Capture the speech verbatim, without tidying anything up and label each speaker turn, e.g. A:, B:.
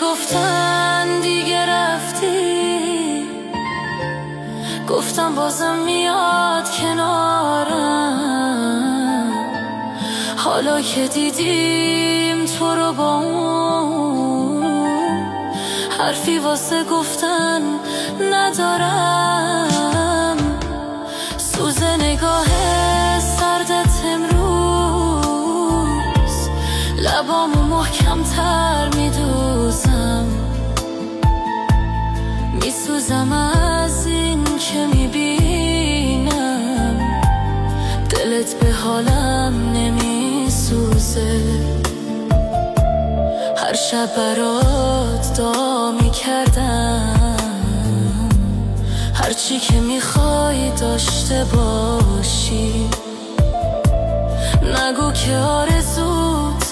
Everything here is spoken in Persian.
A: گفتن دیگه رفتی، گفتم بازم میاد کنارم. حالا که دیدیم تو رو با اون، حرفی واسه گفتن ندارم. سوز نگاه سردت امروز لبامو محکم تر میدوزم. میسوزم از این که میبینم دلت به حالم نمیسوزه. هر شب برات دعا میکردم هرچی که میخوای داشته باشی. نگو که آرزوت